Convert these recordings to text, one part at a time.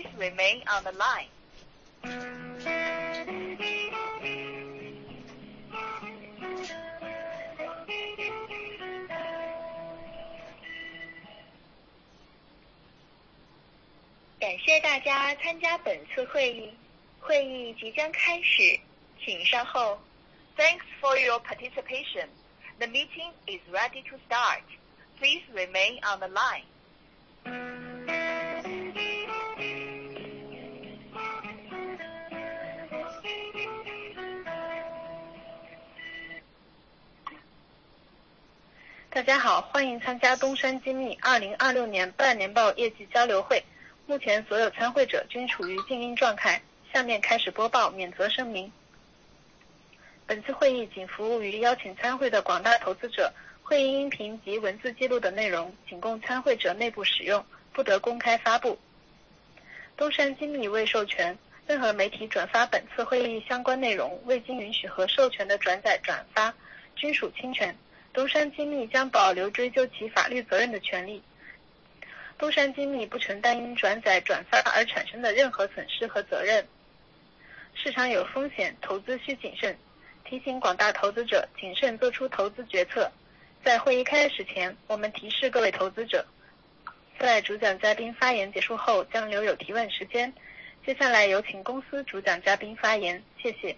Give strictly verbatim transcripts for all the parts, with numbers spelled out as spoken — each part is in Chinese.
Please remain on the line. 感谢大家参加本次会议，会议即将开始，请稍后。Thanks for your participation. The meeting is ready to start. Please remain on the line. 大家好，欢迎参加东山精密二零二六年半年报业绩交流会。目前所有参会者均处于静音状态，下面开始播报免责声明。本次会议仅服务于邀请参会的广大投资者，会议音频及文字记录的内容仅供参会者内部使用，不得公开发布。东山精密未授权，任何媒体转发本次会议相关内容未经允许和授权的转载转发均属侵权，东山精密将保留追究其法律责任的权利。东山精密不承担因转载转发而产生的任何损失和责任。市场有风险，投资需谨慎。提醒广大投资者谨慎做出投资决策。在会议开始前，我们提示各位投资者，在主讲嘉宾发言结束后将留有提问时间。接下来有请公司主讲嘉宾发言，谢谢。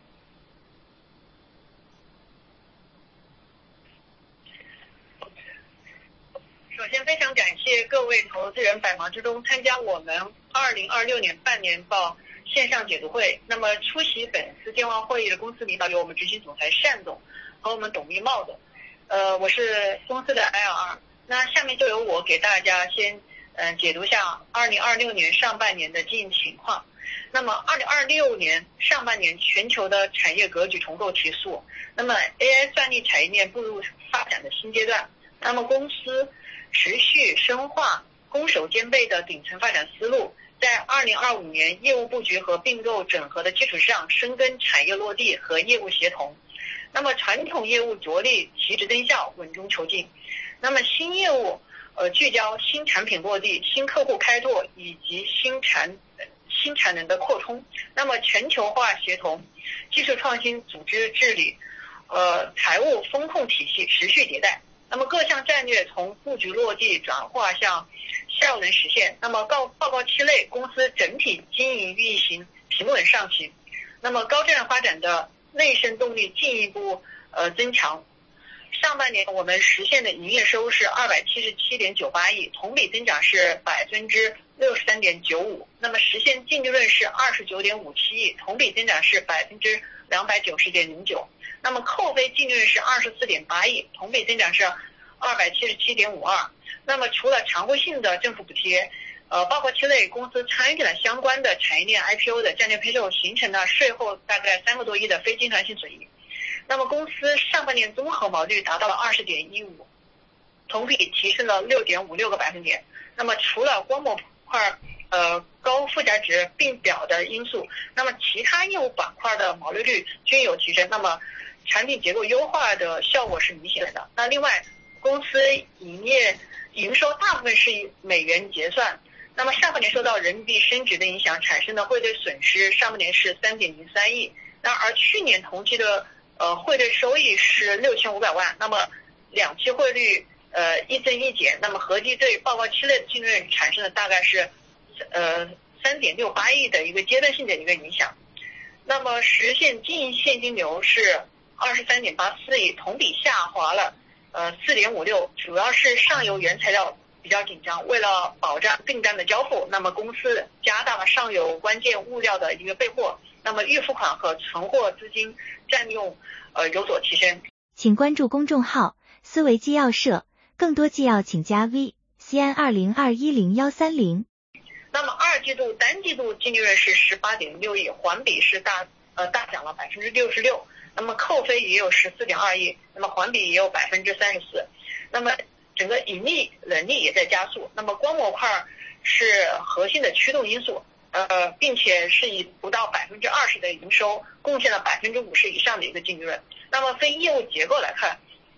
首先非常感谢各位投资人百忙之中参加我们二零二六年半年报线上解读会。那么出席本次电话会议的公司领导有我们执行总裁单总和我们董秘茂总，呃，我是公司的 I R。那下面就由我给大家先嗯、呃、解读一下二零二六年上半年的经营情况。那么二零二六年上半年全球的产业格局重构提速，那么 A I 算力产业链步入发展的新阶段。那么公司持续深化攻守兼备的顶层发展思路，在二零二五年业务布局和并购整合的基础上，深耕产业落地和业务协同。那么传统业务着力提质增效，稳中求进。那么新业务呃聚焦新产品落地、新客户开拓以及新产新产能的扩充。那么全球化协同、技术创新、组织治理、呃财务风控体系持续迭代。那么各项战略从布局落地转化向效能实现。那么报报告期内，公司整体经营运行平稳上行。那么高质量发展的内生动力进一步呃增强。上半年我们实现的营业收入是二百七十七点九八亿，同比增长是百分之六十三点九五。那么实现净利润是二十九点五七亿，同比增长是百分之两百九十点零九。那么扣非净利润是二十四点八亿，同比增长是二百七十七点五二。那么除了常规性的政府补贴，呃，报告期内公司参与了相关的产业链 I P O 的战略配售，形成了税后大概三个多亿的非经常性损益。那么公司上半年综合毛利率达到了二十点一五，同比提升了六点五六个百分点。那么除了光模块呃高附加值并表的因素，那么其他业务板块的毛利率均有提升。那么产品结构优化的效果是明显的。那另外，公司营业营收大部分是以美元结算，那么上半年受到人民币升值的影响产生的汇兑损失，上半年是三点零三亿。那而去年同期的呃汇兑收益是六千五百万，那么两期汇率呃一增一减，那么合计对报告期内的净利润产生的大概是呃三点六八亿的一个阶段性的一个影响。那么实现经营现金流是二十三点八四亿，同比下滑了呃四点五六，主要是上游原材料比较紧张，为了保障订单的交付，那么公司加大了上游关键物料的一个备货，那么预付款和存货资金占用呃有所提升。 请关注公众号思维纪要社，更多纪要请加 V C N 二零二一零一三零。 那么二季度单季度净利润是十八点六亿，环比是大呃大涨了百分之六十六。那么扣非也有十四点二亿，那么环比也有百分之三十四。那么整个盈利能力也在加速。那么光模块是核心的驱动因素，呃，并且是以不到百分之二十的营收贡献了百分之五十以上的一个净利润。那么非业务结构来看，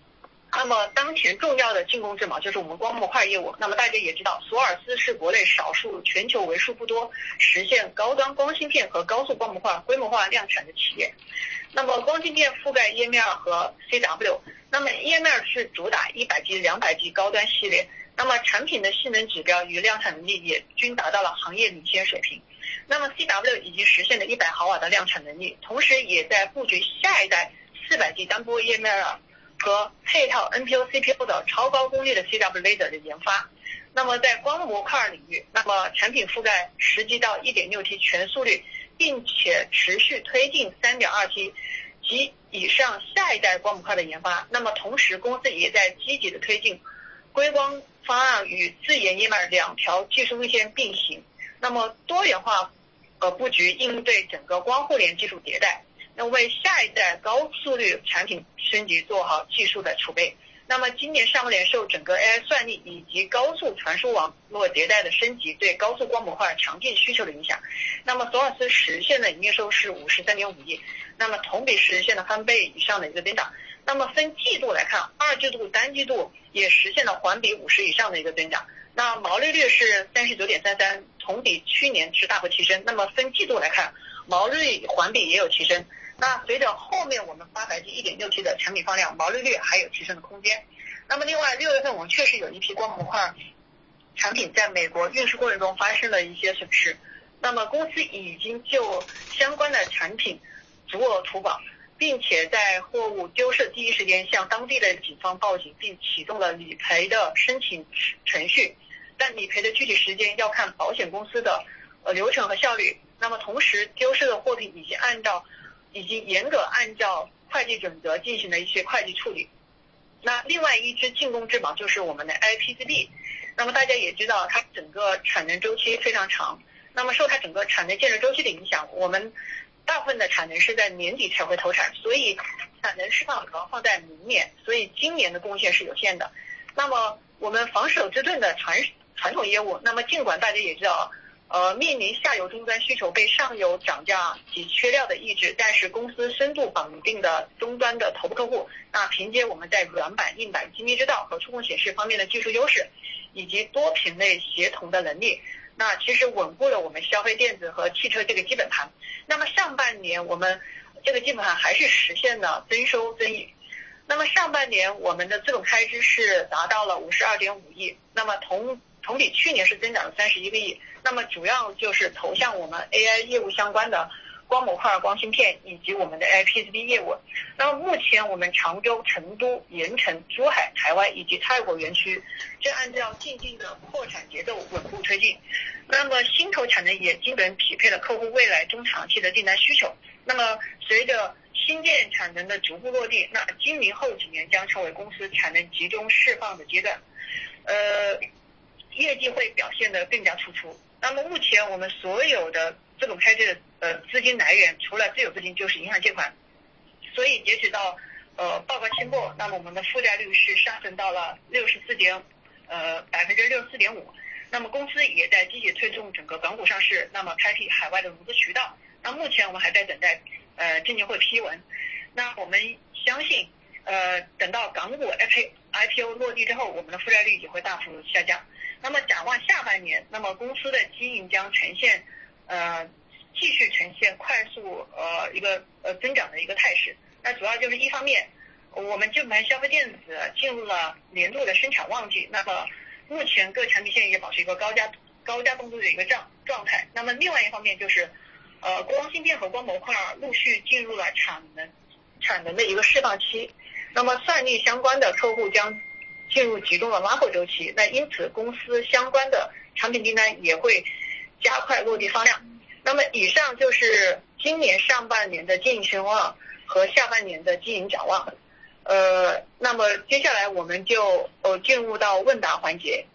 那么当前重要的进攻之矛就是我们光模块业务。那么大家也知道，索尔斯是国内少数全球为数不多实现高端光芯片和高速光模块规模化量产的企业。那么光芯片覆盖 E M L 和 C W， 那么 E M L 是主打一百 G、两百 G 高端系列，那么产品的性能指标与量产能力也均达到了行业领先水平。那么 C W 已经实现了一百毫瓦的量产能力，同时也在布局下一代四百 G 单波 E M L 和配套 N P U C P U 的超高功率的 C W laser 的研发。那么在光模块领域，那么产品覆盖十 G 到 一点六 T 全速率，并且持续推进 三点二 T 及以上下一代光模块的研发。那么同时公司也在积极的推进硅光方案与自研 E M L 两条技术路线并行，那么多元化呃布局应对整个光互联技术迭代，那为下一代高速率产品升级做好技术的储备。那么今年上半年受整个 A I 算力以及高速传输网络迭代的升级对高速光模块强劲需求的影响，那么索尔斯实现的营业收入是五十三点五亿，那么同比实现了翻倍以上的一个增长。那么分季度来看，二季度单季度也实现了环比五十以上的一个增长，那毛利率是 三十九点三三， 同比去年是大幅提升。那么分季度来看，毛利率环比也有提升。那随着后面我们八百 G 一点六 T 的产品放量，毛利率还有提升的空间。那么另外六月份我们确实有一批光模块产品在美国运输过程中发生了一些损失，那么公司已经就相关的产品足额图保，并且在货物丢失第一时间向当地的警方报警，并启动了理赔的申请程序，但理赔的具体时间要看保险公司的呃流程和效率。那么同时丢失的货品已经按照已经严格按照会计准则进行了一些会计处理。那另外一只进攻之矛就是我们的 I P C B， 那么大家也知道它整个产能周期非常长，那么受它整个产能建设周期的影响，我们大部分的产能是在年底才会投产，所以产能释放主要放在明年，所以今年的贡献是有限的。那么我们防守之盾的传传统业务，那么尽管大家也知道呃，面临下游终端需求被上游涨价及缺料的抑制，但是公司深度绑定的终端的头部客户，那凭借我们在软板、硬板、精密制造和触控显示方面的技术优势，以及多品类协同的能力，那其实稳固了我们消费电子和汽车这个基本盘。那么上半年我们这个基本盘还是实现了增收增益。那么上半年我们的资本开支是达到了 五十二点五亿，那么同同比去年是增长了三十一个亿，那么主要就是投向我们 A I 业务相关的光模块、光芯片以及我们的 I P C B 业务。那么目前我们常州、成都、盐城、珠海、台湾以及泰国园区正按照渐进的扩产节奏稳步推进。那么新投产能也基本匹配了客户未来中长期的订单需求。那么随着新建产能的逐步落地，那今明后几年将成为公司产能集中释放的阶段。呃。业绩会表现得更加突出。那么目前我们所有的资本开支的呃资金来源，除了自有资金就是银行借款，所以截止到呃报告期末，那么我们的负债率是上升到了六十四点呃百分之六十四点五。那么公司也在积极推动整个港股上市，那么开辟海外的融资渠道。那目前我们还在等待呃证监会批文。那我们相信呃等到港股 I P O 落地之后，我们的负债率也会大幅下降。那么展望下半年，那么公司的经营将呈现呃继续呈现快速呃一个呃增长的一个态势。那主要就是一方面，我们基本盘消费电子进入了年度的生产旺季，那么目前各产品线也保持一个高价高价动作的一个状状态。那么另外一方面就是呃光芯片和光模块陆续进入了产能产能的一个释放期，那么算力相关的客户将进入集中的拉货周期，那因此公司相关的产品订单也会加快落地放量。那么以上就是今年上半年的经营情况和下半年的经营展望。呃，那么接下来我们就呃进入到问答环节。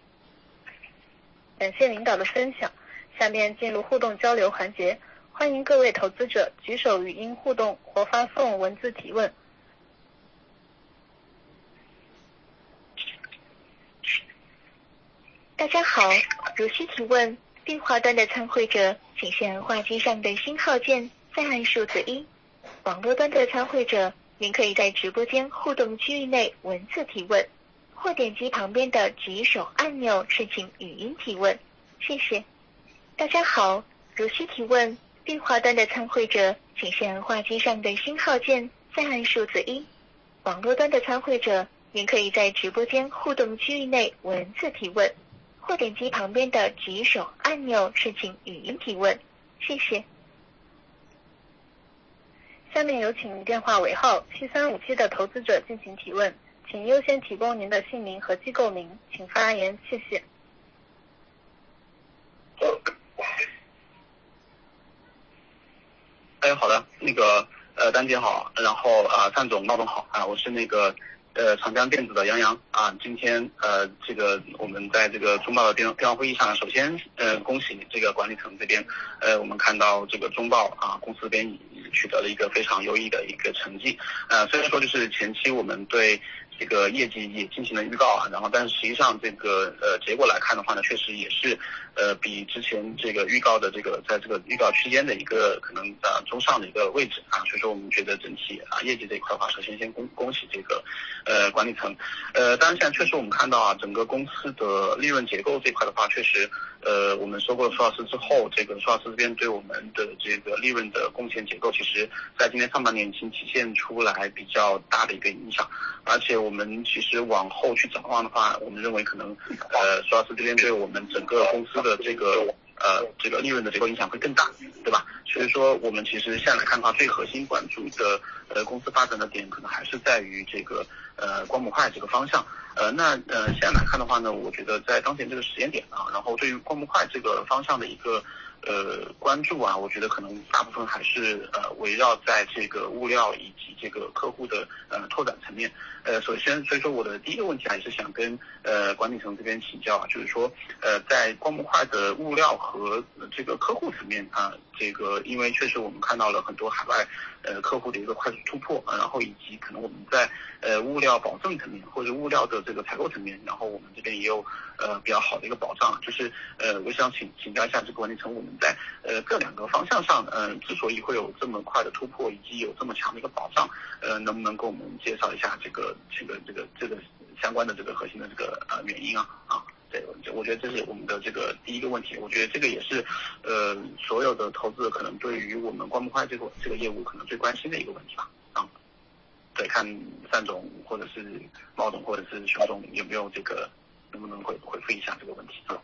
感谢领导的分享，下面进入互动交流环节，欢迎各位投资者举手语音互动或发送文字提问。 大家好，如需提问，电话端的参会者请先按话机上的星号键，再按数字一；网络端的参会者您可以在直播间互动区域内文字提问，或点击旁边的举手按钮申请语音提问。谢谢。大家好，如需提问，电话端的参会者请先按话机上的星号键，再按数字一。网络端的参会者，您可以在直播间互动区域内文字提问，或点击旁边的举手按钮申请语音提问。谢谢。下面有请电话尾号七三五七的投资者进行提问，请优先提供您的姓名和机构名，请发言，谢谢。 哎，好的，那个呃，丹姐好，然后啊、呃，范总、茂总好啊，我是那个呃长江电子的杨洋啊。今天呃，这个我们在这个中报的电电话会议上，首先呃，恭喜这个管理层这边呃，我们看到这个中报啊公司这边取得了一个非常优异的一个成绩。呃，虽然说就是前期我们对这个业绩也进行了预告啊，然后但是实际上这个呃结果来看的话呢，确实也是呃比之前这个预告的这个在这个预告区间的一个可能呃中上的一个位置啊，所以说我们觉得整体啊业绩这一块的话，首先先恭恭喜这个呃管理层。呃，当然现在确实我们看到啊，整个公司的利润结构这块的话，确实呃我们收购了舒尔斯之后，这个舒尔斯这边对我们的这个利润的贡献结构，其实在今年上半年已经体现出来比较大的一个影响，而且我们其实往后去展望的话，我们认为可能呃舒尔斯这边对我们整个公司的这个呃这个利润的结构影响会更大，对吧？所以说我们其实现在来看的话，最核心关注的呃公司发展的点，可能还是在于这个呃光模块这个方向。呃那呃现在来看的话呢，我觉得在当前这个时间点啊，然后对于光模块这个方向的一个呃关注啊，我觉得可能大部分还是呃围绕在这个物料以及这个客户的呃拓展层面。呃首先所以说我的第一个问题还是想跟呃管理层这边请教啊，就是说呃在光模块的物料和这个客户层面啊，这个因为确实我们看到了很多海外呃客户的一个快速突破，啊、然后以及可能我们在呃物料保证层面或者物料的这个采购层面，然后我们这边也有呃比较好的一个保障，就是呃我想请请教一下这个管理层，我们在呃各两个方向上，嗯、呃，之所以会有这么快的突破，以及有这么强的一个保障，呃，能不能给我们介绍一下这个这个这个这个相关的这个核心的这个呃原因啊啊？对，我觉得这是我们的这个第一个问题。我觉得这个也是呃所有的投资者可能对于我们光模块这个这个业务可能最关心的一个问题吧啊。对，看范总或者是毛总或者是熊总有没有这个能不能回回复一下这个问题啊？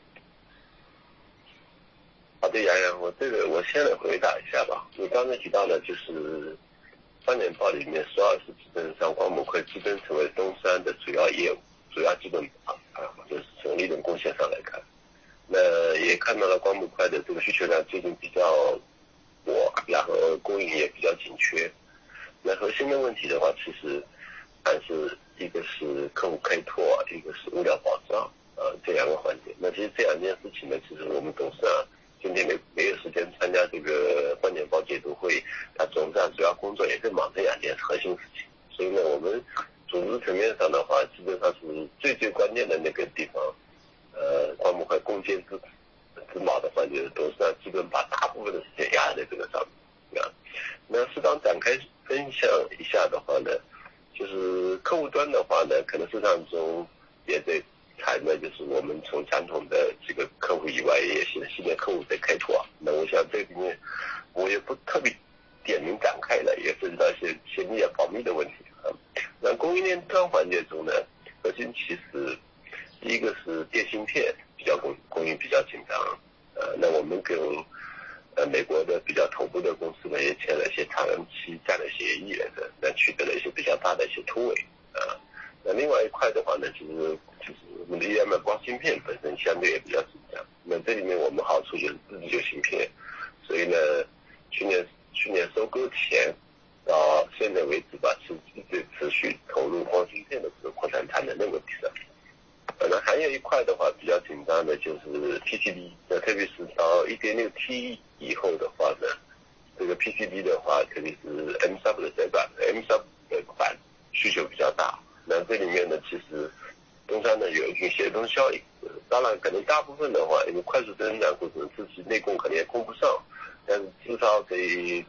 好的，杨洋，我这个我先来回答一下吧。你刚才提到的就是半年报里面舒尔斯基本上光模块基本成为东山的主要业务，主要基本啊，就是从利润贡献上来看，那也看到了光模块的这个需求量最近比较火，然后供应也比较紧缺。那核心的问题的话，其实还是一个是客户开拓，一个是物料保障，呃，这两个环节。那其实这两件事情呢，其实我们董事长今天没没有时间参加这个半年报解读会，他总站主要工作也是忙这两件核心事情。所以呢，我们组织层面上的话，基本上是最最关键的那个地方，呃，光模块攻坚之之矛的话，就是董事长基本把大部分的时间压在这个上面啊。那适当展开分享一下的话呢，就是客户端的话呢，可能市场中也在谈的就是我们从传统的这个客户以外，也有新新的客户在开拓。那我想这里面我也不特别点名展开了，也涉及到一些泄密啊、保密的问题啊。那供应链端环节中呢，核心其实第一个是电芯片比较供供应比较紧张，呃，那我们跟呃美国的比较头部的公司呢也签了一些长期战略协议来的，那取得了一些比较大的一些突围啊。那另外一块的话呢，其实就是我们的 E M I 光芯片本身相对也比较紧张。那这里面我们好处就是自己有芯片，所以呢，去年去年收购前到现在为止吧，是一直持续投入光芯片的这个扩产产能的问题上。呃，那还有一块的话比较紧张的就是 P C B， 那特别是到 一点六 T 以后的话呢，这个 P C B 的话，特别是 M sub 的这版 M sub 的版需求比较大。那这里面呢，其实东山呢有一定协同效应。当然，可能大部分的话，因为快速增长过程自己内供可能也供不上，但是至少对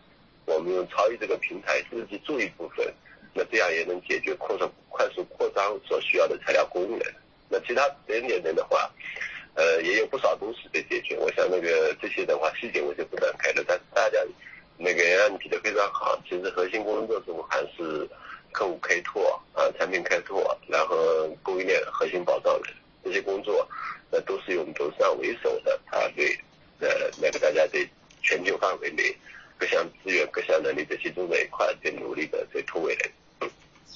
我们用超易这个平台自己做一部分，那这样也能解决扩张快速扩张所需要的材料供应链。那其他点点点的话，呃，也有不少东西被解决。我想那个这些的话，细节我就不展开了。但是大家那个让你提得非常好，其实核心工作中还是客户开拓啊、产品开拓，然后供应链核心保障的这些工作，那都是由我们董事长为首的团队，呃，那个大家在全球范围内各项资源、各项能力的集中在一块，在努力的在突围的。嗯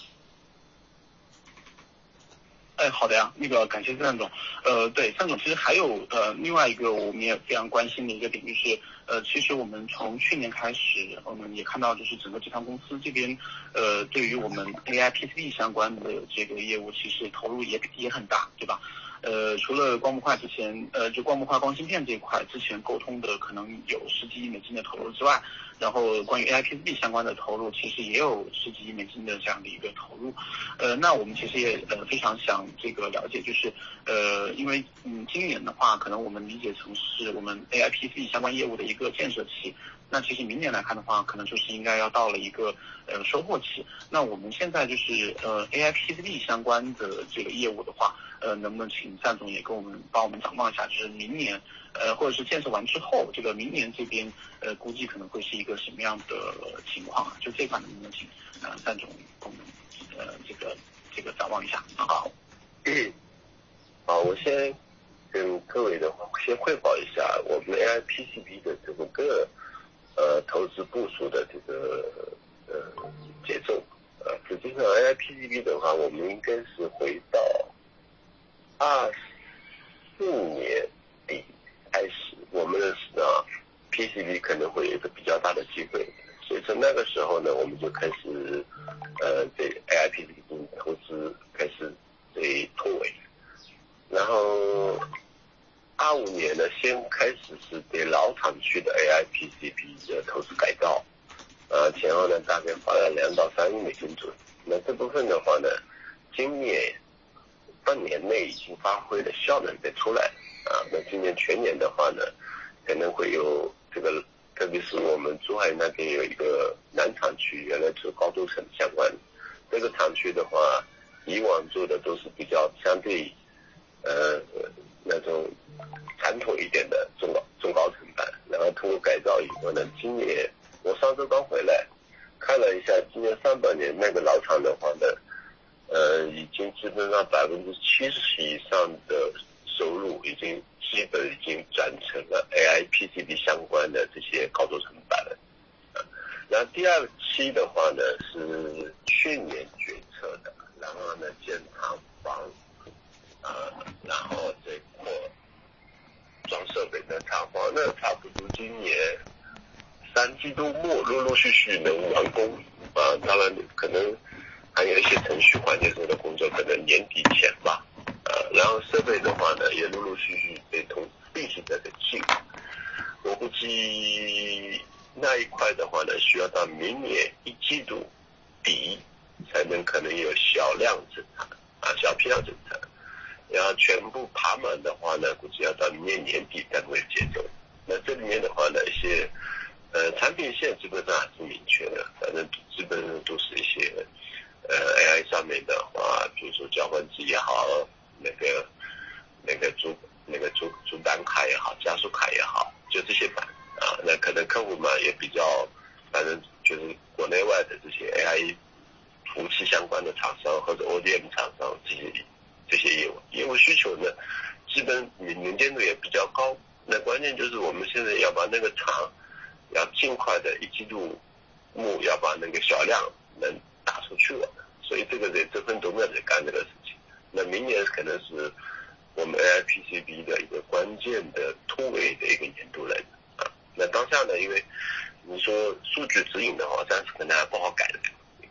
哎，好的呀，那个感谢范总。呃，对，范总，其实还有呃另外一个我们也非常关心的一个领域是，呃，其实我们从去年开始，我们也看到就是整个集团公司这边，呃，对于我们 A I P C B 相关的这个业务，其实投入也也很大，对吧？呃，除了光模块之前，呃，就光模块、光芯片这一块之前沟通的可能有十几亿美金的投入之外，然后关于 A I P C B 相关的投入，其实也有十几亿美金的这样的一个投入。呃，那我们其实也呃非常想这个了解，就是呃，因为嗯，今年的话，可能我们理解成是我们 A I P C B 相关业务的一个建设期。那其实明年来看的话，可能就是应该要到了一个呃收获期。那我们现在就是呃 A I P C B 相关的这个业务的话，呃，能不能请范总也跟我们帮我们展望一下，就是明年呃或者是建设完之后，这个明年这边呃估计可能会是一个什么样的情况啊？就这块能不能请呃范总跟我们呃这个这个展望一下？好。 嗯，好，我先跟各位的话先汇报一下我们 A I P C B 的这个呃投资部署的这个呃节奏。呃，实际上 A I P C B 的话，我们应该是回到二四年底开始，我们认识到 P C B 可能会有一个比较大的机会，所以从那个时候呢，我们就开始呃对 A I P C B 投资开始对突围，然后二五年呢，先开始是对老厂区的 A I P C B 的投资改造，呃，前后呢大概花了两到三亿美金左右。那这部分的话呢，今年半年内已经发挥的效能在出来啊。那今年全年的话呢，可能会有这个，特别是我们珠海那边有一个南厂区，原来是高轴承相关的，这个厂区的话，以往做的都是比较相对呃那种传统一点的中高中高层板，然后通过改造以后呢，今年我上周刚回来看了一下，今年上半年那个老厂的话呢，呃，已经基本上百分之七十以上的收入已经基本已经转成了 A I P C B 相关的这些高轴承板了。呃、然后第二期的话呢是去年决策的，然后呢建厂房，呃，然后再扩装设备的厂房呢，差不多今年三季度末陆陆续续能完工啊，当然可能还有一些程序环节上的工作，可能年底前吧，呃，然后设备的话呢，也陆陆续续被同并行在进。我估计那一块的话呢，需要到明年一季度底才能可能有小量生产啊，小批量生产。然后全部爬满的话呢，估计要到明年年底才会节奏。那这里面的话呢，一些呃产品线基本上还是明确的，反正基本上都是一些呃 A I 上面的话，比如说交换机也好，那个那个主那个主主单卡也好，加速卡也好，就这些板啊。那可能客户嘛也比较，反正就是国内外的这些 A I 服务器相关的厂商或者 O D M 厂商这些这些业务业务需求呢，基本能见度也比较高。那关键就是我们现在要把那个厂要尽快的一季度末要把那个小量能打出去了，所以这个得这份都在干这个事情。那明年可能是我们 A I P C B 的一个关键的突围的一个年度来啊。那当下呢，因为你说数据指引的话，暂时可能还不好改的。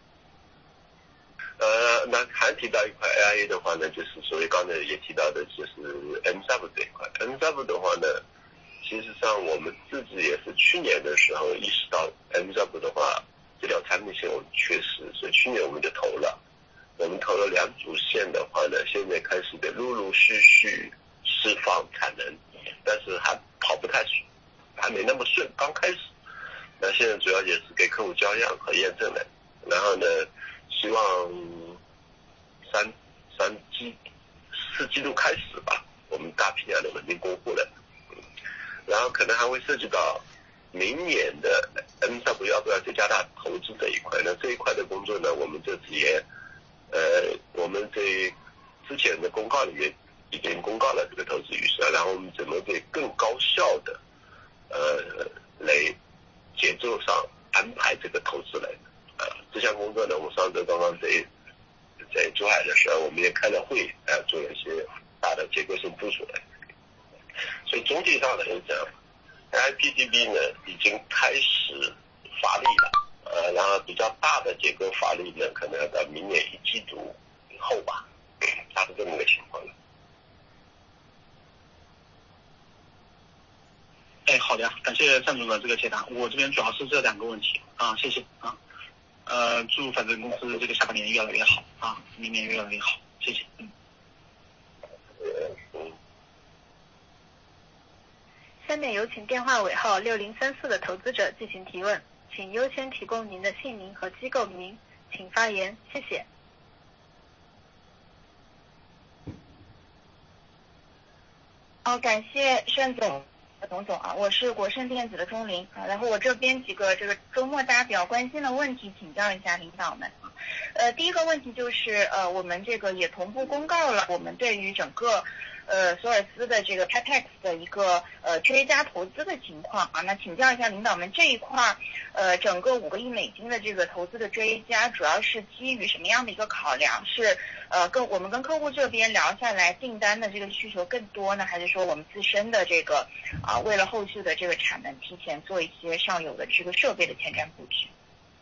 呃，那还提到一块 A I A 的话呢，就是所谓刚才也提到的，就是 M S A B 这一块。M S A B 的话呢，其实上我们自己也是去年的时候意识到 M S A B 的话，这条产品线我们缺失，所以去年我们就投了。我们投了两组线的话呢，现在开始的陆陆续续释放产能，但是还跑不太顺，还没那么顺，刚开始。 那现在主要也是给客户交样和验证的，然后呢，希望三三季四季度开始吧，我们大批量的稳定供货的，然后可能还会涉及到明年的 M 三五要不要再加大投资这一块。那这一块的工作呢，我们这次也呃，我们在之前的公告里面已经公告了这个投资预算，然后我们怎么给更高效的呃来节奏上安排这个投资来呃这项工作呢，我上周刚刚在在珠海的时候，我们也开了会，呃，做了一些大的结构性部署的。所以总体上来讲 ，I P D B 呢已经开始发力了，呃，然后比较大的结构发力呢，可能要到明年一季度以后吧，大致这么个情况了。 哎，好的呀，感谢单总的这个解答。我这边主要是这两个问题啊，谢谢啊。呃，祝反正公司这个下半年越来越好啊，明年越来越好，谢谢。嗯。 下面有请电话尾号六零三四的投资者进行提问，请优先提供您的姓名和机构名，请发言，谢谢。 哦，感谢单总。董总啊，我是国盛电子的钟林啊，然后我这边几个这个周末大家比较关心的问题请教一下领导们啊。呃，第一个问题就是呃，我们这个也同步公告了我们对于整个呃索尔斯的这个 Capex 的一个呃追加投资的情况啊，那请教一下领导们这一块呃整个五个亿美金的这个投资的追加主要是基于什么样的一个考量？是呃跟我们跟客户这边聊下来订单的这个需求更多呢，还是说我们自身的这个啊、呃、为了后续的这个产能提前做一些上游的这个设备的前瞻布局？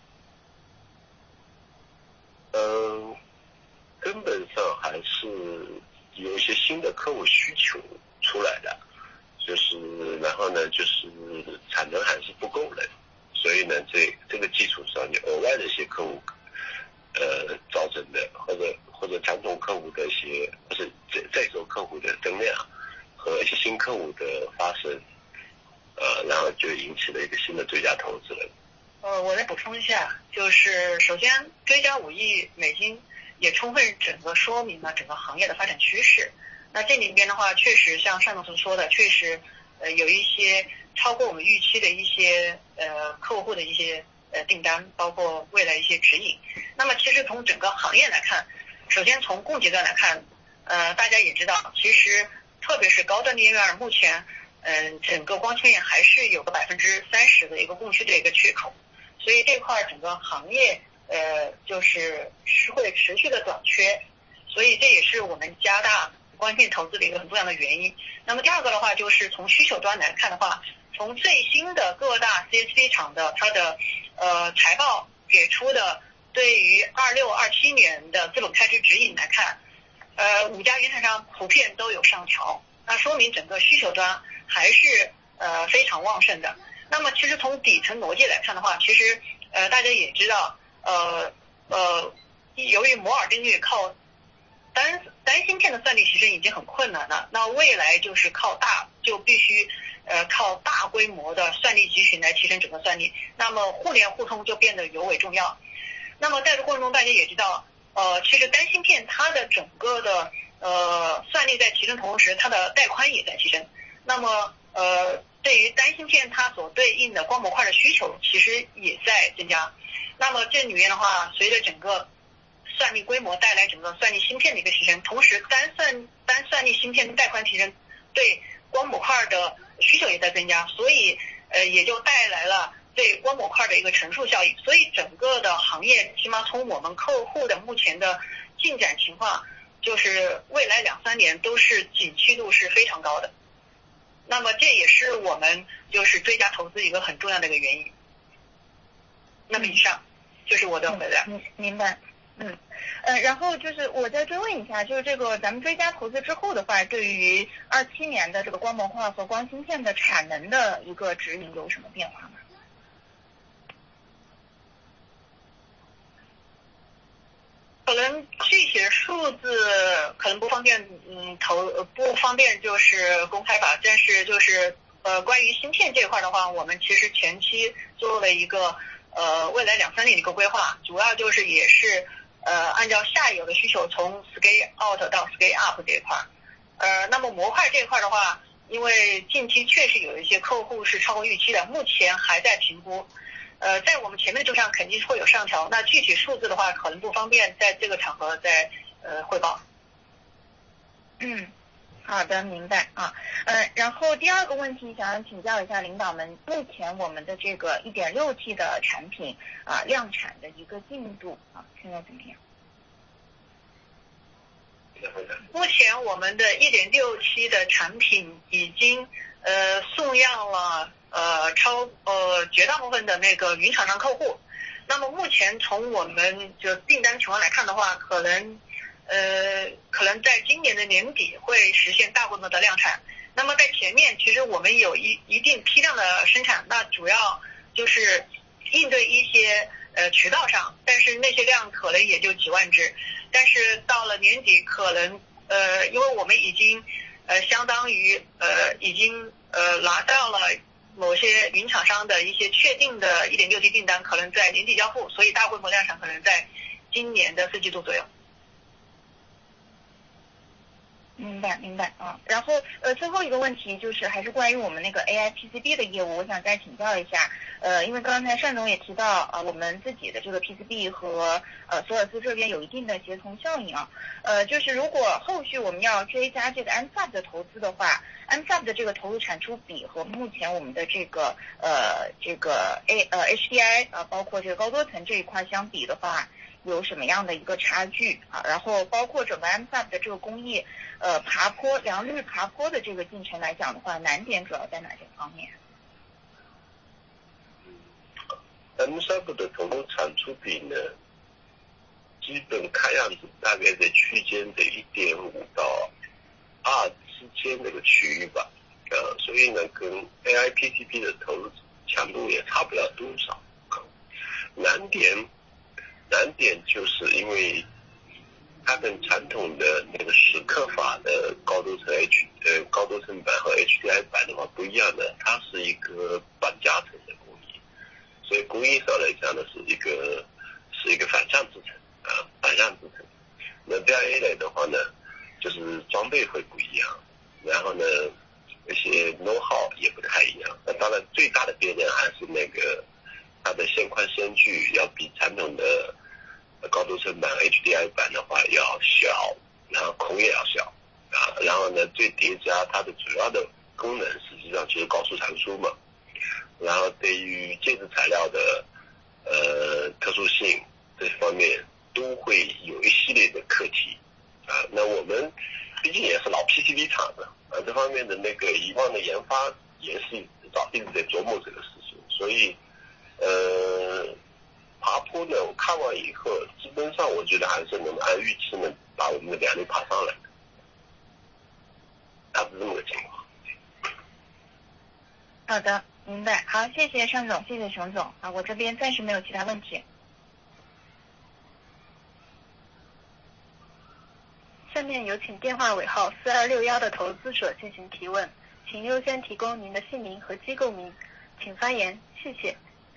嗯，根本上还是有一些新的客户需求出来的，就是然后呢，就是产能还是不够的，所以呢，这这个基础上，你额外的一些客户呃造成的，或者或者传统客户的一些，不是在在手客户的增量和一些新客户的发生，呃，然后就引起了一个新的追加投资了。 呃，我来补充一下，就是首先追加五亿美金也充分整个说明了整个行业的发展趋势。那这里边的话，确实像单总所说的，确实呃有一些超过我们预期的一些呃客户的一些呃订单，包括未来一些指引。那么其实从整个行业来看，首先从供给端来看，呃大家也知道，其实特别是高端的 D D R 目前嗯、呃、整个光纤链还是有个百分之三十的一个供需的一个缺口。所以这块整个行业呃就是是会持续的短缺，所以这也是我们加大关键投资的一个很重要的原因。那么第二个的话，就是从需求端来看的话，从最新的各大 C S P 厂的它的呃财报给出的对于二六二七年的资本开支指引来看，呃五家原厂商普遍都有上调，那说明整个需求端还是呃非常旺盛的。那么其实从底层逻辑来看的话，其实呃大家也知道，呃呃由于摩尔定律靠单单芯片的算力提升已经很困难了，那未来就是靠大就必须呃靠大规模的算力集群来提升整个算力，那么互联互通就变得尤为重要。那么在这过程中大家也知道，呃其实单芯片它的整个的呃算力在提升同时，它的带宽也在提升，那么呃对于单芯片它所对应的光模块的需求其实也在增加。那么这里面的话，随着整个算力规模带来整个算力芯片的一个提升，同时单算单算力芯片的带宽提升，对光模块的需求也在增加，所以呃也就带来了对光模块的一个乘数效应。所以整个的行业起码从我们客户的目前的进展情况，就是未来两三年都是景气度是非常高的。那么这也是我们就是追加投资一个很重要的一个原因。那么以上就是我的回答。 嗯，明白。嗯，呃，然后就是我再追问一下，就是这个咱们追加投资之后的话，对于二七年的这个光模块和光芯片的产能的一个指引有什么变化吗？ 可能具体的数字可能不方便，嗯，投不方便就是公开吧。但是就是呃，关于芯片这一块的话，我们其实前期做了一个呃未来两三年的一个规划，主要就是也是呃按照下游的需求从 scale out 到 scale up 这一块。呃，那么模块这一块的话，因为近期确实有一些客户是超过预期的，目前还在评估。呃，在我们前面的路上肯定是会有上调，那具体数字的话，可能不方便在这个场合再呃汇报。 嗯，好的，明白啊。呃，然后第二个问题想要请教一下领导们，目前我们的这个 一点六 T 的产品啊量产的一个进度啊，现在怎么样？ 目前我们的 一点六 T 的产品已经呃送样了呃超呃绝大部分的那个云厂商客户。那么目前从我们就订单情况来看的话，可能呃可能在今年的年底会实现大规模的量产。那么在前面其实我们有一一定批量的生产，那主要就是应对一些呃渠道上，但是那些量可能也就几万只。但是到了年底可能呃因为我们已经呃相当于呃已经呃拿到了某些云厂商的一些确定的 一点六 T 订单，可能在年底交付，所以大规模量产可能在今年的四季度左右。 明白明白啊，然后呃最后一个问题就是还是关于我们那个 A I P C B 的业务，我想再请教一下，呃因为刚才单总也提到啊、呃、我们自己的这个 P C B 和呃索尔斯这边有一定的协同效应啊，呃就是如果后续我们要追加这个 M S A P 的投资的话 ，M S A P 的这个投入产出比和目前我们的这个呃这个 A 呃 H D I 啊、呃、包括这个高多层这一块相比的话，有什么样的一个差距啊？然后包括整个 M S A P 的这个工艺。呃，爬坡良率爬坡的这个进程来讲的话，难点主要在哪些方面？ 嗯 ，M S A P 的投入产出比呢，基本看样子大概在区间的 一点五 到二之间这个区域吧，呃，所以呢，跟 A I P C B 的投入强度也差不了多少。难点，难点就是因为它跟传统的那个蚀刻法的高多层 H 呃高多层板和 H D I 板的话不一样的，它是一个半加层的工艺，所以工艺上来讲呢是一个是一个反向制成啊，反向制成。那 B I A 来的话呢，就是装备会不一样，然后呢那些 know how 也不太一样。那当然最大的别人还是那个它的线宽线距要比传统的高多层板 H D I 板的话要小，然后孔也要小啊，然后呢最叠加它的主要的功能实际上就是高速传输嘛，然后对于介质材料的呃特殊性这方面都会有一系列的课题啊。那我们毕竟也是老 P C B 厂的啊，这方面的那个以往的研发也是早一直在琢磨这个事情，所以呃爬坡呢，我看完以后，基本上我觉得还是能按预期呢把我们的良率爬上来的，大致这么个情况。 好的，明白。好，谢谢单总，谢谢熊总啊，我这边暂时没有其他问题。 下面有请电话尾号四二六一的投资者进行提问，请优先提供您的姓名和机构名，请发言，谢谢。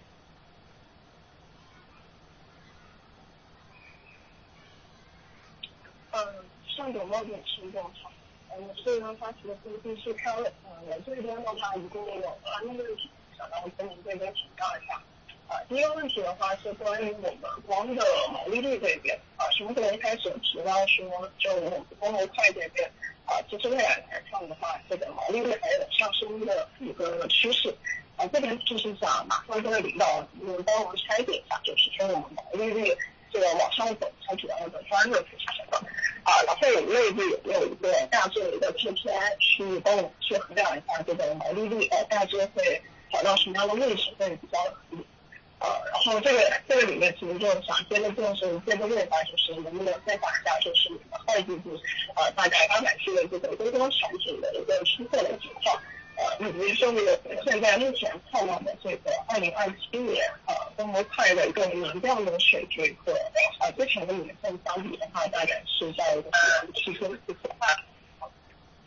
嗯，上总冒点是这样好，呃，我是呢发起的是第四开会，呃，我这边的话一共有三个问题，想要跟您这边请教一下。啊、呃，第一个问题的话是关于我们光的毛利率这边，啊、呃，熊总一开始提到说，就我们光模块这边，啊、呃，其实未来来看的话，这个毛利率还有上升的一个趋势。啊、呃，这边就是想马上跟领导能帮我们拆解一下，就是说我们毛利率这个往上走，它主要的专业是什么？啊，然后我们内部有没有一个大致的一个 K P I 去帮我们去衡量一下这个毛利率，呃，大致会跑到什么样的位置会比较合理？呃，然后这个这个里面其实就想接着就是接着问一下，就是能不能再讲一下，就是你们二季度呃大概刚才去的这个多多产品的一个出货的情况。呃，以及说这个现在目前看到的这个二零二七年呃光模块的一个年量的水准和呃之前的年份相比的话，大概是在一个什么样的区间之间？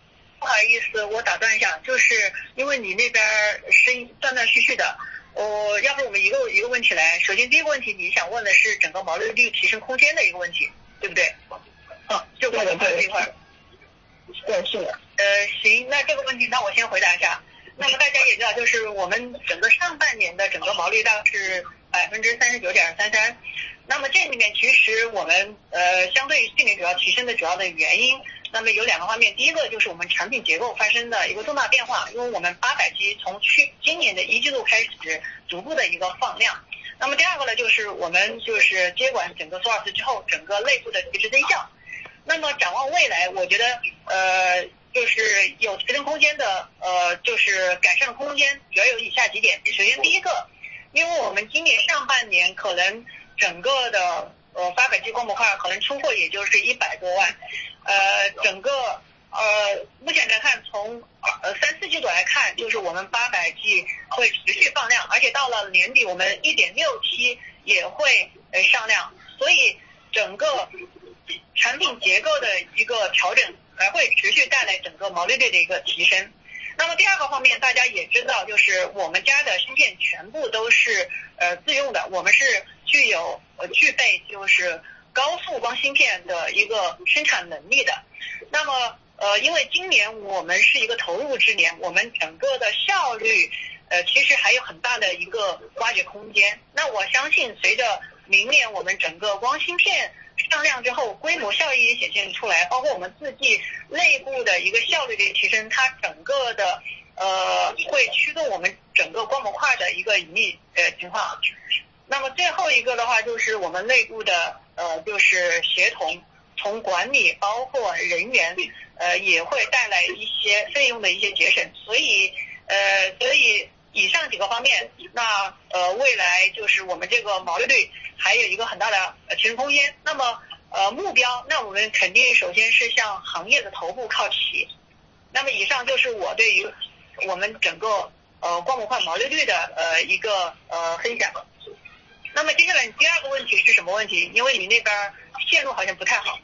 不好意思，我打断一下，就是因为你那边声音断断续续的，我要不我们一个一个问题来。首先第一个问题，你想问的是整个毛利率提升空间的一个问题，对不对？ 啊， 就光模块这一块。 对，是的。 呃，行，那这个问题，那我先回答一下。那么大家也知道，就是我们整个上半年的整个毛利大概是百分之三十九点三三。那么这里面其实我们呃相对于去年主要提升的主要的原因，那么有两个方面。第一个就是我们产品结构发生的一个重大变化，因为我们八百 G 从去今年的一季度开始逐步的一个放量。那么第二个呢，就是我们就是接管整个索尔斯之后，整个内部的提质增效。那么展望未来，我觉得呃就是有提升空间的呃就是改善空间主要有以下几点。首先第一个，因为我们今年上半年可能整个的呃八百 G 光模块可能出货也就是一百多万，呃整个呃目前来看，从呃三四季度来看，就是我们八百 G 会持续放量，而且到了年底我们 一点六 T 也会呃上量，所以整个产品结构的一个调整还会持续带来整个毛利率的一个提升。那么第二个方面，大家也知道，就是我们家的芯片全部都是呃自用的，我们是具有呃具备就是高速光芯片的一个生产能力的。那么呃因为今年我们是一个投入之年，我们整个的效率呃其实还有很大的一个挖掘空间。那我相信随着明年我们整个光芯片上量之后，规模效益也显现出来，包括我们自己内部的一个效率的提升，它整个的呃会驱动我们整个光模块的一个盈利呃情况。那么最后一个的话，就是我们内部的呃就是协同，从管理包括人员呃也会带来一些费用的一些节省，所以呃所以以上几个方面，那呃未来就是我们这个毛利率还有一个很大的呃提升空间。那么呃目标，那我们肯定首先是向行业的头部靠齐。那么以上就是我对于我们整个呃光模块毛利率的呃一个呃分享。那么接下来你第二个问题是什么问题？因为你那边线路好像不太好。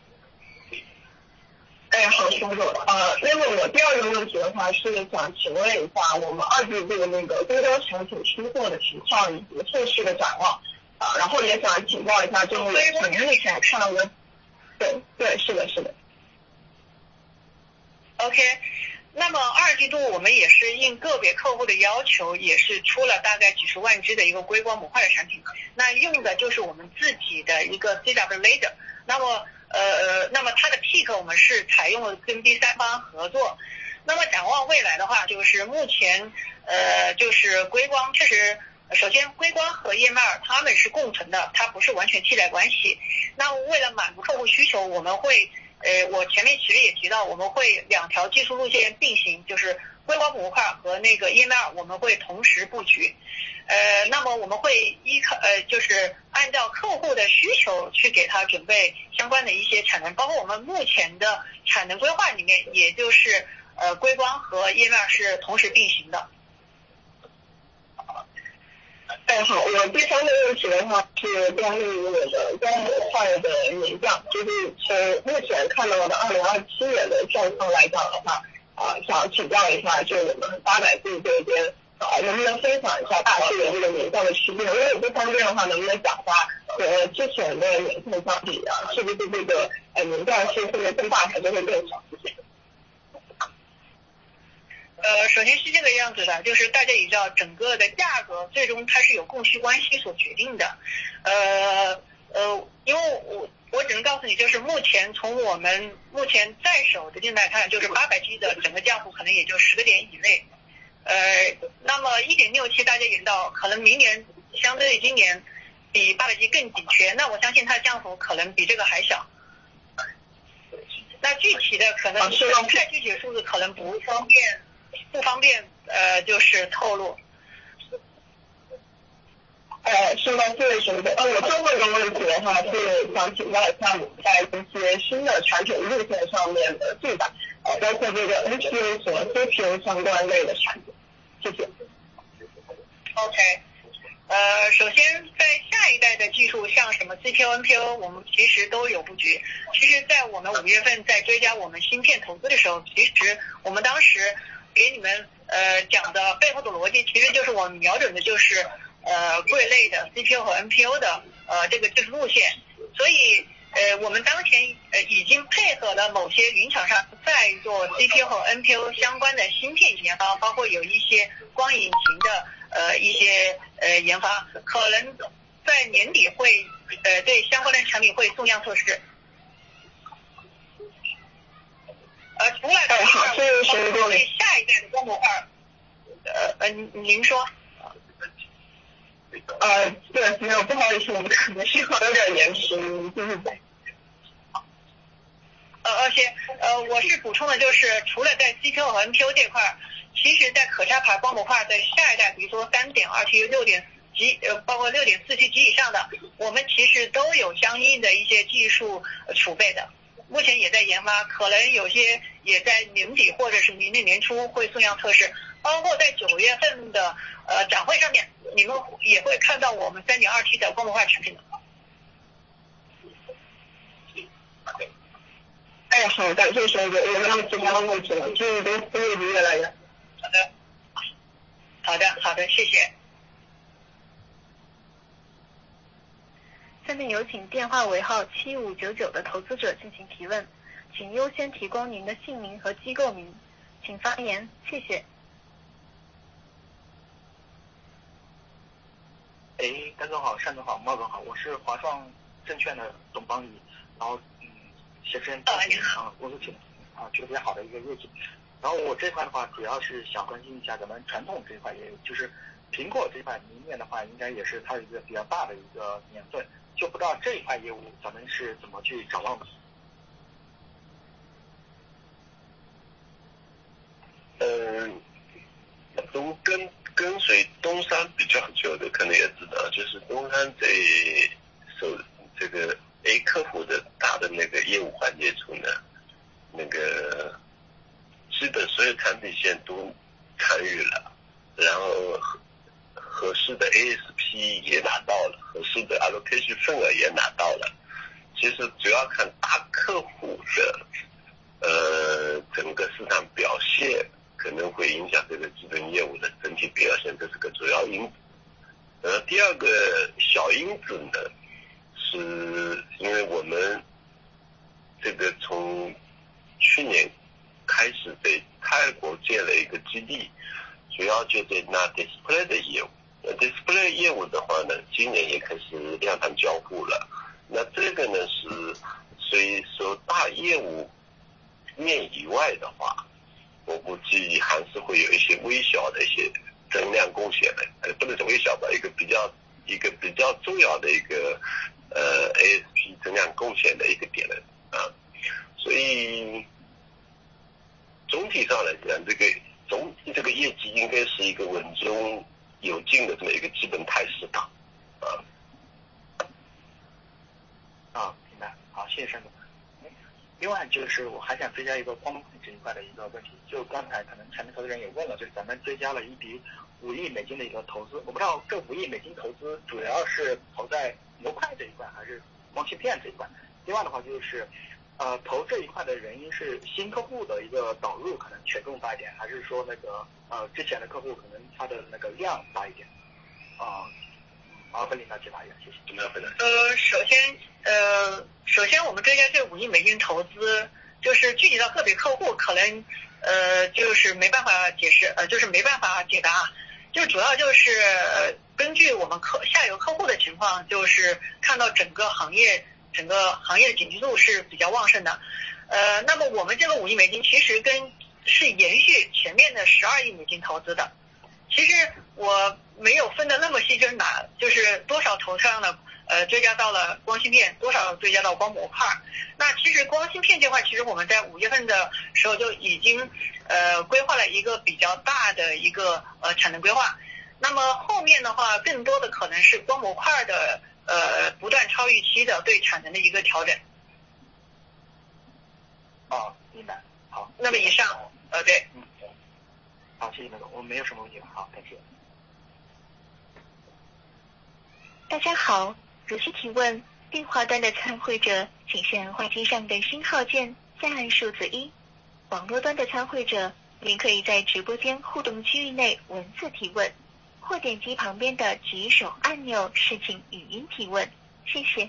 哎，好，熊总，呃，那么我第二个问题的话是想请问一下我们二季度那个硅光产品出货的情况以及后续的展望，啊、呃，然后也想请教一下，就是我们目前看到的，对对，是的，是的。 OK， 那么二季度我们也是应个别客户的要求，也是出了大概几十万只的一个硅光模块的产品，那用的就是我们自己的一个 C W Laser， 那么。呃，那么它的 peak 我们是采用了跟第三方合作。那么展望未来的话，就是目前呃，就是硅光确实，首先硅光和 E M R 它们是共存的，它不是完全替代关系。那为了满足客户需求，我们会呃，我前面其实也提到，我们会两条技术路线并行，就是硅光模块和那个 E M R 我们会同时布局。呃，那么我们会依靠呃，就是按照客户的需求去给他准备相关的一些产能，包括我们目前的产能规划里面，也就是呃硅光和 E M R 是同时并行的。 哎，好，我第三个问题的话是关于我的光模块的年降，就是从目前看到的二零二七年的状况来讲的话，啊、呃，想请教一下，就我们八百 G 这边。啊，能不能分享一下大致的这个年降的区间？因为这方面的话，能不能讲一下和之前的年份相比啊，是不是这个呃年降是会更大还是会更小？ 呃，首先是这个样子的，就是大家也知道，整个的价格最终它是有供需关系所决定的。呃呃，因为我我只能告诉你，就是目前从我们目前在手的订单看，就是八百 G 的整个降幅可能也就十个点以内。呃，那么 一点六 T 大家也知道，可能明年相对于今年比八百 G 更紧缺，那我相信它的降幅可能比这个还小。那具体的可能是太具体的数字可能不方便不方便呃就是透露。 呃，是的，这位熊总，呃，我最后一个问题的话是想请教一下我们在一些新的产品路线上面的进展，呃，包括这个 N P U 和 C P U 相关类的产品，谢谢。 OK， 呃，首先在下一代的技术，像什么 C P U、N P U， 我们其实都有布局。其实，在我们五月份在追加我们芯片投资的时候，其实我们当时给你们呃讲的背后的逻辑，其实就是我们瞄准的就是呃贵类的 C P U 和 N P U 的呃这个技术路线。所以呃我们当前呃已经配合了某些云厂商在做 C P U 和 N P U 相关的芯片研发，包括有一些光引擎的呃一些呃研发，可能在年底会呃对相关的产品会送样测试。呃，除了哎，好，这个是对下一代的光模块，呃呃，您说？ 呃，对，没有，不好意思，我们可能信号有点延迟，就是在。 呃，而且呃，我是补充的就是，除了在 C P U 和 N P U 这块，其实在可插排光模块的下一代，比如说 三点二 T、六点及呃，包括 六点四 T 及以上的，我们其实都有相应的一些技术储备的。目前也在研发，可能有些也在年底或者是明年年初会送样测试，包括在九月份的呃展会上面，你们也会看到我们 三点二 T 的光模块产品的。 哎，好，感谢熊哥，我没有其他的问题了，祝你公司业绩越来越好。 好的，好的，好的，谢谢。 下面有请电话尾号七五九九的投资者进行提问，请优先提供您的姓名和机构名，请发言，谢谢。 哎，丹总好，单总好，茂总好，我是华创证券的董邦宇，然后嗯，先生啊，公司挺啊取得比较好的一个业绩，然后我这块的话，主要是想关心一下咱们传统这一块业务，就是苹果这块，明年的话应该也是它一个比较大的一个年份。就不知道这一块业务咱们是怎么去展望的？ 嗯，都跟跟随东山比较久的，可能也知道，就是东山在受这个 A 客户的大的那个业务环节中呢，那个基本所有产品线都参与了，然后合适的 A S P 也拿到了，合适的 allocation 份额也拿到了。其实主要看大客户的呃整个市场表现，可能会影响这个基本业务的整体表现，这是个主要因子。呃，第二个小因子呢，是因为我们这个从去年开始在泰国建了一个基地，主要就在那 display 的业务。display 业务的话呢，今年也开始量产交付了。那这个呢是，所以说大业务面以外的话，我估计还是会有一些微小的一些增量贡献的，呃，不能说微小吧，一个比较一个比较重要的一个呃 A S P 增量贡献的一个点了啊。所以总体上来讲，这个总体这个业绩应该是一个稳中有进的这么一个基本态势吧，啊。 啊，明白。好，谢谢单总。另外就是我还想追加一个光这一块的一个问题，就刚才可能产品投资人也问了，就是咱们追加了一笔五亿美金的一个投资，我不知道这五亿美金投资主要是投在模块这一块还是光芯片这一块。另外的话就是呃投这一块的原因是新客户的一个导入可能权重大一点，还是说那个呃之前的客户可能它的那个量大一点啊？麻烦领导解答一下，谢谢。 怎么样回答？ 呃，首先，呃，首先我们追加这五亿美金投资，就是具体到个别客户，可能呃就是没办法解释，呃就是没办法解答，就主要就是根据我们客下游客户的情况，就是看到整个行业整个行业的景气度是比较旺盛的，呃，那么我们这个五亿美金其实跟是延续前面的十二亿美金投资的。其实我没有分的那么细，就是哪就是多少投上了呃追加到了光芯片，多少追加到光模块。那其实光芯片这块，其实我们在五月份的时候就已经呃规划了一个比较大的一个呃产能规划。那么后面的话，更多的可能是光模块的呃不断超预期的对产能的一个调整。 哦，明白。好， 那么以上呃对。 嗯。好，谢谢那个，我没有什么问题了。好，感谢。 大家好，如需提问，电话端的参会者请先按话机上的星号键，再按数字一。网络端的参会者，您可以在直播间互动区域内文字提问，或点击旁边的举手按钮申请语音提问。谢谢。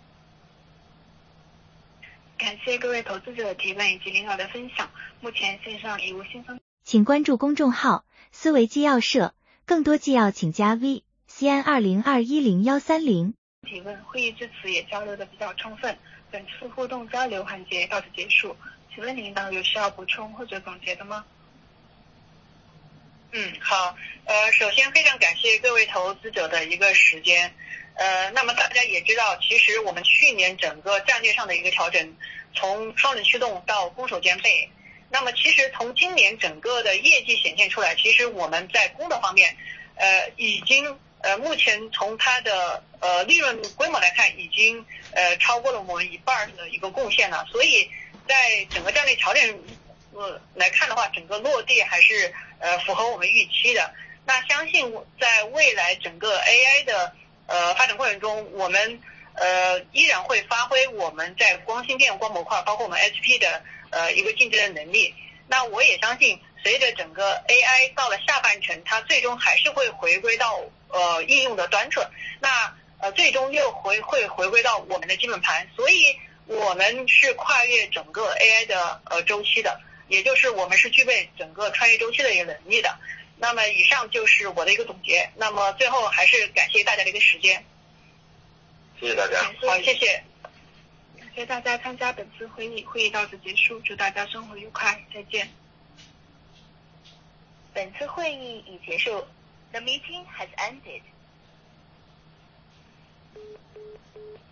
感谢各位投资者的提问以及领导的分享。目前线上已无新增。 请关注公众号“思维纪要社”，更多纪要请加 V C N 二零二一零幺三零。 提问会议至此也交流的比较充分，本次互动交流环节到此结束。请问领导有需要补充或者总结的吗？ 嗯，好，呃，首先非常感谢各位投资者的一个时间，呃，那么大家也知道，其实我们去年整个战略上的一个调整，从双轮驱动到攻守兼备，那么其实从今年整个的业绩显现出来，其实我们在攻的方面，呃，已经呃目前从它的呃利润规模来看，已经呃超过了我们一半的一个贡献了，所以在整个战略调整呃来看的话，整个落地还是呃符合我们预期的。那相信在未来整个 A I 的呃发展过程中，我们呃依然会发挥我们在光芯片、光模块，包括我们 H P 的呃一个竞争的能力。那我也相信，随着整个 A I 到了下半程，它最终还是会回归到呃应用的端侧，那呃最终又回会回归到我们的基本盘，所以我们是跨越整个 A I 的呃周期的，也就是我们是具备整个穿越周期的一个能力的。那么以上就是我的一个总结，那么最后还是感谢大家的一个时间。 谢谢大家。 好，谢谢。 感谢大家参加本次会议，会议到此结束，祝大家生活愉快，再见。 本次会议已结束。The meeting has ended.